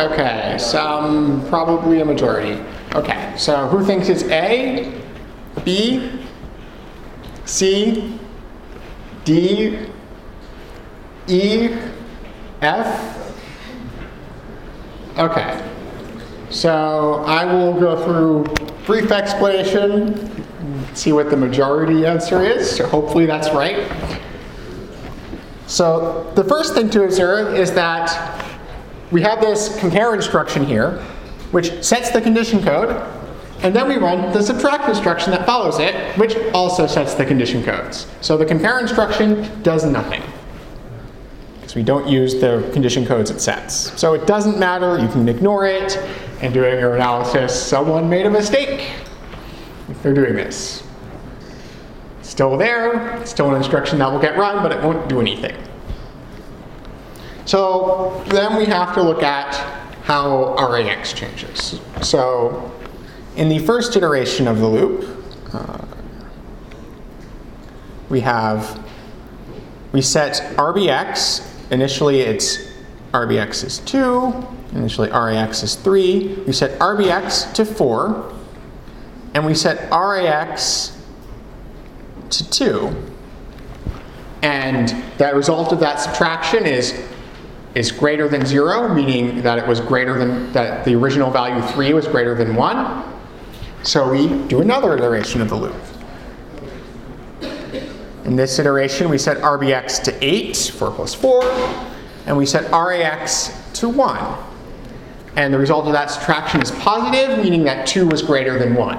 Speaker 1: Okay, some, probably a majority. Okay, so who thinks it's A, B, C, D, E, F? Okay, so I will go through brief explanation, see what the majority answer is, so hopefully that's right. So the first thing to observe is that we have this compare instruction here, which sets the condition code, and then we run the subtract instruction that follows it, which also sets the condition codes. So the compare instruction does nothing, because we don't use the condition codes it sets. So it doesn't matter, you can ignore it, and doing your analysis, someone made a mistake if they're doing this. It's still there, it's still an instruction that will get run, but it won't do anything. So then we have to look at how RAX changes. So in the first iteration of the loop, we set RBX. Initially it's RBX is 2, initially RAX is 3. We set RBX to 4, and we set RAX to 2. And the result of that subtraction is greater than 0, meaning that it was greater than, that the original value 3 was greater than 1. So we do another iteration of the loop. In this iteration, we set RBX to 8, 4 plus 4, and we set RAX to 1. And the result of that subtraction is positive, meaning that 2 was greater than 1.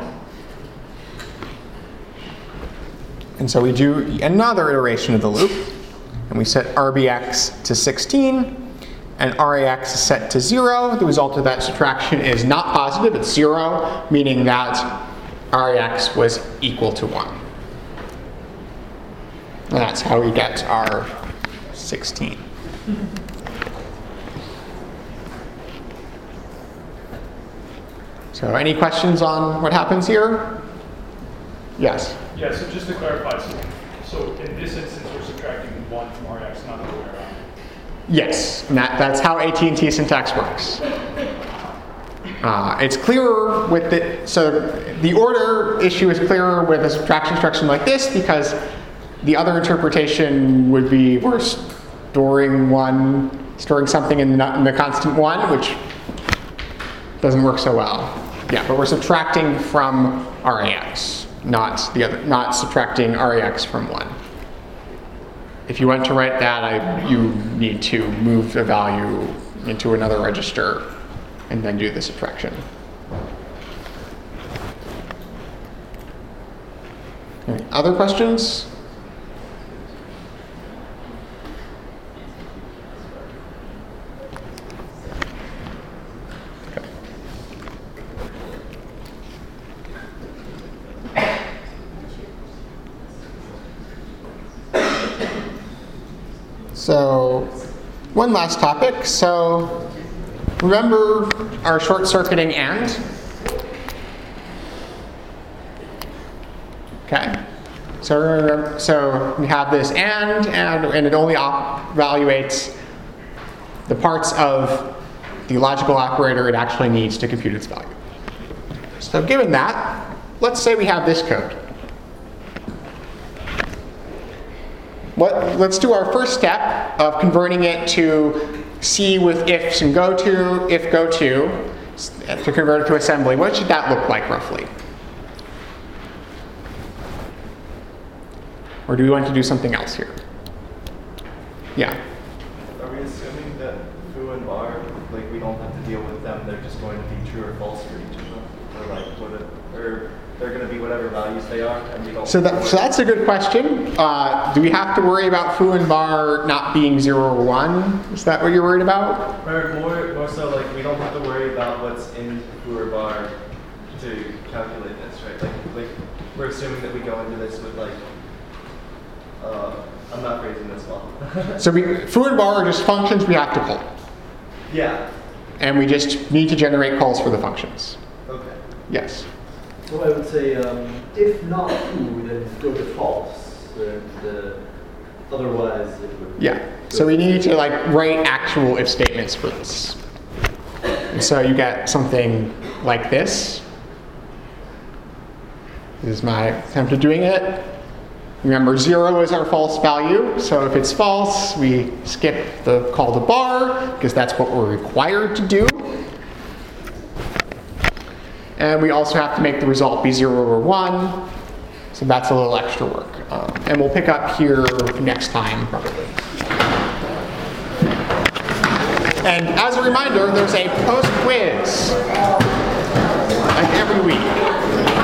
Speaker 1: And so we do another iteration of the loop, and we set RBX to 16, and RAX is set to 0. The result of that subtraction is not positive, it's 0, meaning that RAX was equal to 1. And that's how we get our 16. So any questions on what happens here? Yes?
Speaker 10: Yeah, so just to clarify, so in this instance we're subtracting 1 from RX, not the other way around.
Speaker 1: Yes, and that's how AT&T syntax works. It's clearer with so the order issue is clearer with a subtraction instruction like this, because the other interpretation would be we're storing something in the constant 1, which doesn't work so well. Yeah, but we're subtracting from RAX, not subtracting RAX from 1. If you want to write that, you need to move the value into another register and then do the subtraction. Any other questions? So one last topic. So remember our short-circuiting AND? Okay. So we have this and it only evaluates the parts of the logical operator it actually needs to compute its value. So given that, let's say we have this code. Let's do our first step of converting it to C with ifs and goto, if goto, to convert it to assembly. What should that look like roughly? Or do we want to do something else here? Yeah?
Speaker 9: Are we assuming that foo and bar, like we don't have to deal with them, they're just going to be true or false for each of them? Or like, or they're going to be whatever values they are, and we don't.
Speaker 1: So that's a good question. Do we have to worry about foo and bar not being 0 or 1? Is that what you're worried about?
Speaker 9: More so like we don't have to worry about what's in foo or bar to calculate this, right? Like we're assuming that we go into this with like, I'm not phrasing this well.
Speaker 1: So foo and bar are just functions we have to call.
Speaker 9: Yeah.
Speaker 1: And we just need to generate calls for the functions.
Speaker 9: Okay.
Speaker 1: Yes.
Speaker 11: So I would say, if not true, then go to false. Otherwise, it would.
Speaker 1: Yeah. So we need to like write actual if statements for this. And so you get something like this. This is my attempt at doing it. Remember, 0 is our false value, so if it's false, we skip the call to bar, because that's what we're required to do. And we also have to make the result be 0 or 1, so that's a little extra work. And we'll pick up here next time, probably. And as a reminder, there's a post-quiz like every week.